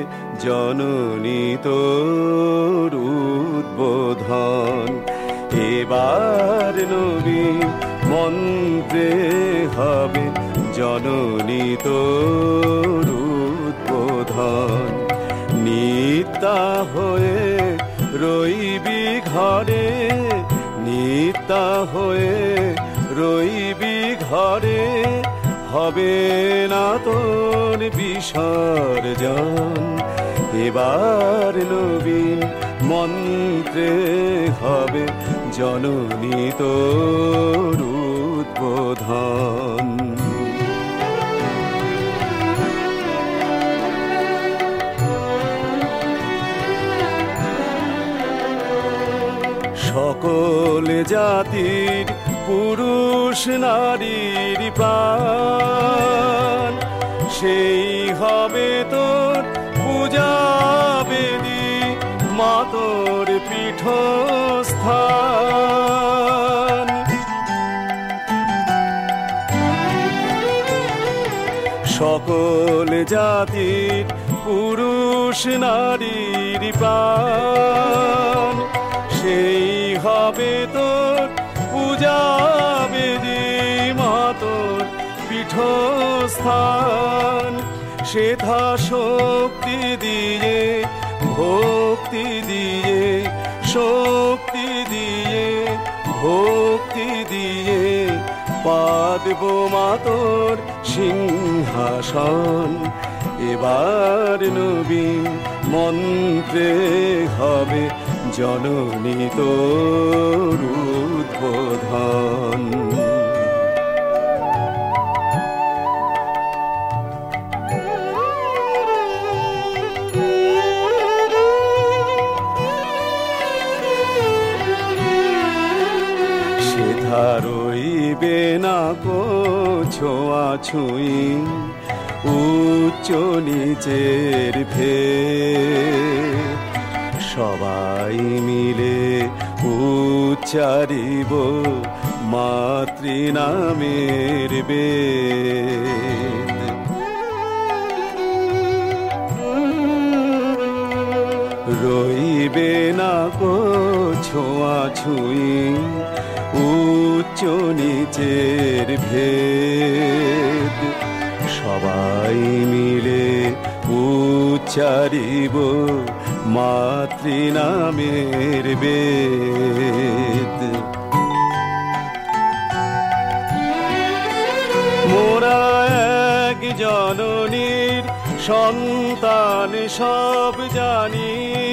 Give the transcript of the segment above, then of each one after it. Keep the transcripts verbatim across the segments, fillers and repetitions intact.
জননী তোর উদ্বোধন। এবার নবীন মন্ত্রে হবে জননী তোর উদ্বোধন। নিত্যা হয়ে রইবি ঘরে, নিত্যা হয়ে রইবি ঘরে, হবে না তোর বিসর্জন। এবার নবীন মন্ত্রে হবে জননী তোর উদ্বোধন। সকল জাতির পুরুষ নারীর প্রাণ, সেই হবে তোর পূজা বেদী, মা তোর পীঠস্থান। সকল জাতির পুরুষ নারীর প্রাণ, সেই হবে তোর পূজা বেদী, মা তোর পীঠস্থান। সেথা শক্তি দিয়ে, ভক্তি দিয়ে, শক্তি দিয়ে, ভক্তি দিয়ে, পাদব মা তোর সিংহাসন। এবার নবীন মন্ত্রে হবে জননী তোর উদ্বোধন। সেথা রইবে না কো ছোঁয়াছুঁই, উচ্চ নিচের ভেদ, সবাই মিলে উচ্চারিব মাতৃনামের বেদ। রইবে না কো ছোঁয়াছুঁই, উচ্চ নিচের ভেদ, সবাই মিলে উচ্চারিব মাতৃনামের বেদ। মোরা এক জননীর সন্তান সব জানি,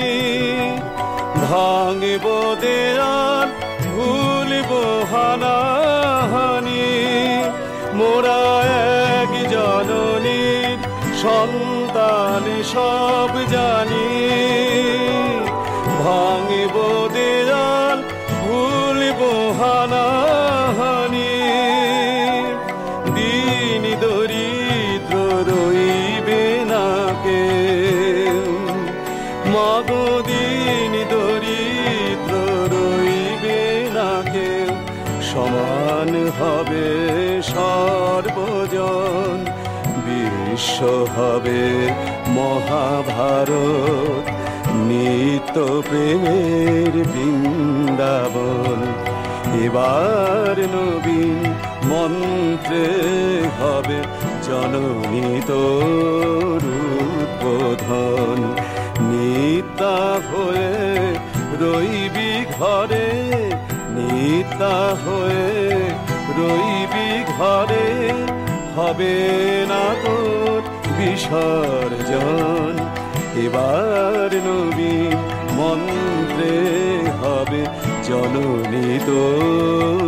ভাঙব দেয়াল ভুলব হানাহানি। মোরা এক জননীর সন্তান সব জানি, ভাঙব দেয়াল ভুলব হানাহানি। দিন দরিদ্র রইবে না কেউ, মাগো দিন দরিদ্র রইবে না কেউ, সমান হবে সর্বজন। বিশ্ব হবে মহাভারত, নিত্য প্রেমের বৃন্দাবন। এবার নবীন মন্ত্রে হবে জননী তোর উদ্বোধন। নিত্যা হয়ে রইবি ঘরে, নিত্যা হয়ে রইবি ঘরে, হবে না তোর বিসর্জন। এবার নবীন মন্ত্রে হবে জননী তোর